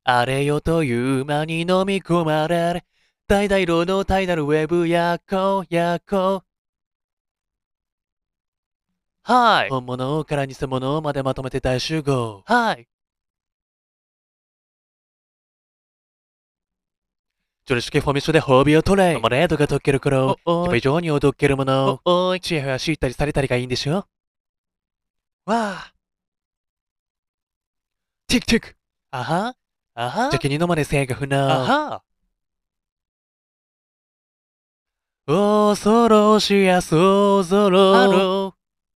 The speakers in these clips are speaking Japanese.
あれよという間に飲み込まれる。橙色のタイダルウェブやこやこ。はい。本物から偽物までまとめて大集合。はい。常識フォーミッシュで褒美を取れ。マレードが溶ける頃、一倍以上におどけるもの。おい、チヤホヤしたりされたりがいいんでしょ。わあ。ティクティク。あはあは邪気に飲まれ性が不能。あは恐ろしやそぞろ。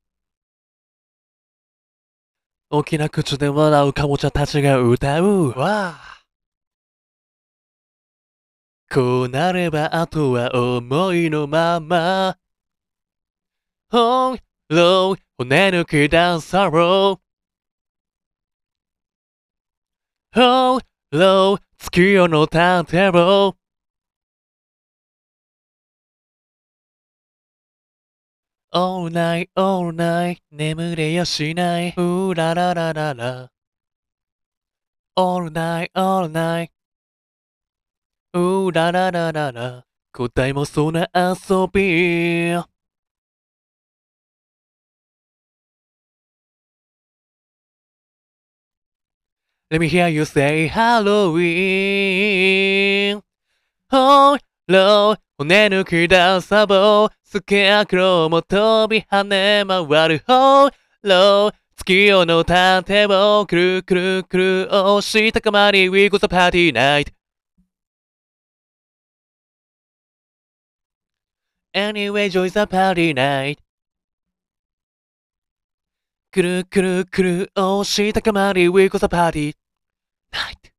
大きな口で笑うカボチャたちが歌う。わあ。こうなればあとは思いのまま。本炉骨抜きダンサロー。本炉月夜の探偵を。All night, all night 眠れやしない。うららららら。All night, all night うららららら。答えもそんな遊び。Let me hear you say Halloween. Oh, no, 骨抜きダンサボー。スケアクローも飛び跳ね回る。Oh, no, 月夜の探偵をくるくるくる押したかまり We got a party night. Anyway, joy's a party night. くるくるくる押したかまり We got a party night.